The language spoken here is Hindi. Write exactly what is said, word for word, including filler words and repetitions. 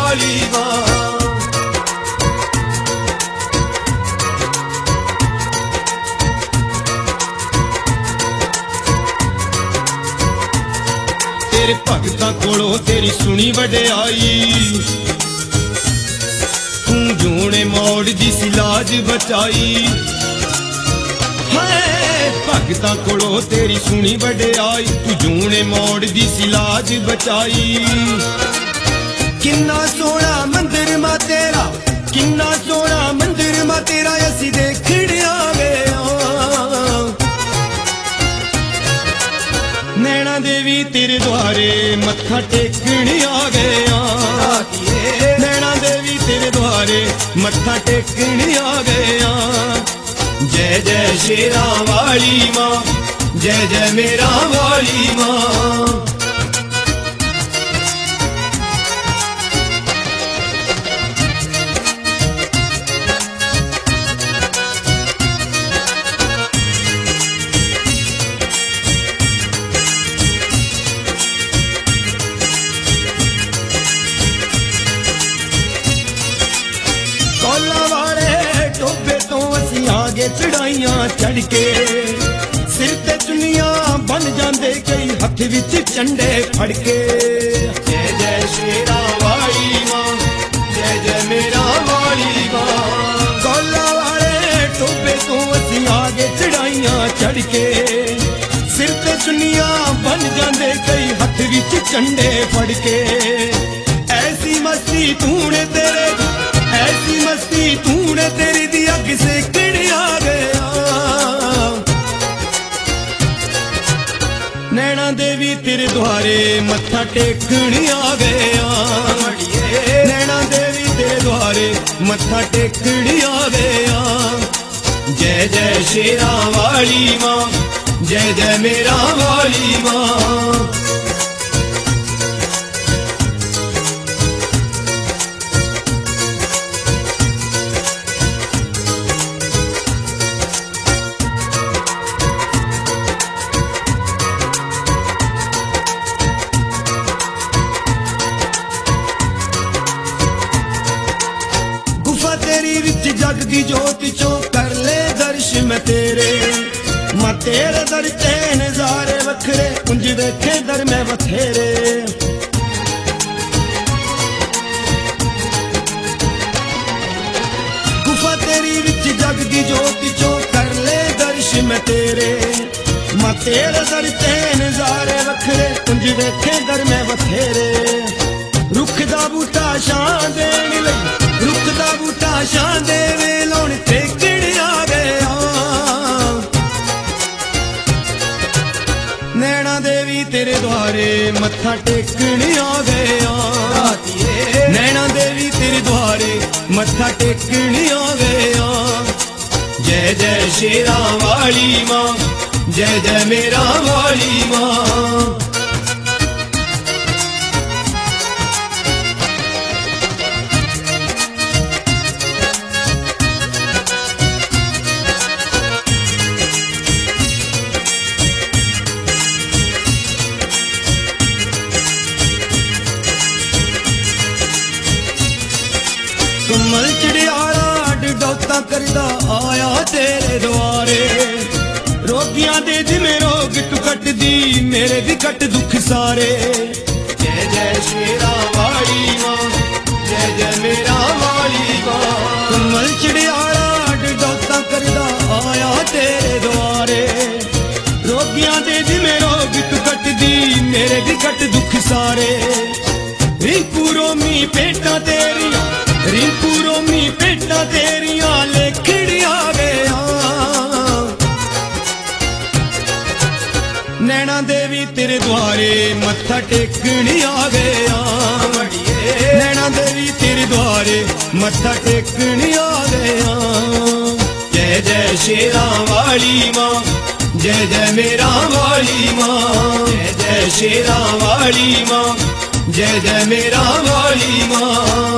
वाली मां। तेरे भगतां कोलों तेरी सुनी वडियाई, तू जूने मोड़ दी सी लाज बचाई। भगतां कोलों तेरी सुनी वडियाई, तू जूने मोड़ दी सी लाज बचाई। किन्ना सोहना मंदिर मां तेरा, किन्ना सोहना मंदिर मां तेरा असी देखण आ गए। नैना देवी तेरे द्वारे मत्था टेकण आ गए। नैना देवी तेरे द्वारे मत्था टेकण आ गए। जय जय शेरा वाली मां, जय जय मेरा वाली मां। चढ़ाइया चढ़ के सिर ते चुनिया बन जाते कई हथ विच झंडे फड़ के। जय जय शेरा वाली मां, जय जय मेरा वाली मां। गौला वाले टोबे तो असी आगे चढ़ाइया चढ़ के सिर ते चुनिया बन जाते कई हथ विच झंडे फड़ के। ऐसी मस्ती तूने तेरे, ऐसी मस्ती तूने तेरी दी अग से आ गया। नैना देवी तेरे द्वारे मत्था टेकण आ गया। नैना देवी तेरे द्वारे मत्था टेकण आ गया। जय जय शेरा वाली मां, जय जय मेरा वाली मां। जग दी जोत चो कर ले दर्श मैं तेरे, मैं तेरे दर ते नजारे वखरे कुंज वेखे दर में बथेरे। गुफा तेरी विच जग दी जोत चो कर ले दर्श मैं तेरे, मैं तेरे दर ते नजारे वखरे कुंज वेखे दर में बथेरे। रुख दा बूटा शान देण लई, रुख दा बूटा शान देवे लौण टेकण आ गया। नैना देवी तेरे द्वारे मत्था टेकण आ गया। नैना देवी तेरे द्वारे मत्था टेकण आ गया। जय जय शेरा वाली मां, जय जय मेरा वाली मां। कमल चढ़ियाला डोता करदा आया तेरे द्वारे। रोगियां दे जिमें रोग तू कट दी मेरे भी कट दुख सारे। जय जय शेरा वाली मां, जय जय मेरा वाली मां। कमल चढ़ियाला डोता करदा आया तेरे द्वारे। रोगियां दे जिमें रोग तू कट दी मेरे भी कट दुख सारे। रिंकू रोमी पेटा तेरिया, रिंकू रोमी पेटा तेरिया लेखड़ आ गया। नैना देवी तेरे द्वारे मत्था टेकण आ गया। नैना देवी तेरे द्वारे मत्था टेकण आ गया। जय जय शेरा वाली मां, जय जय मेरा वाली मां। जय जय शेरा वाली मां, जय जय मेरा वाली मां।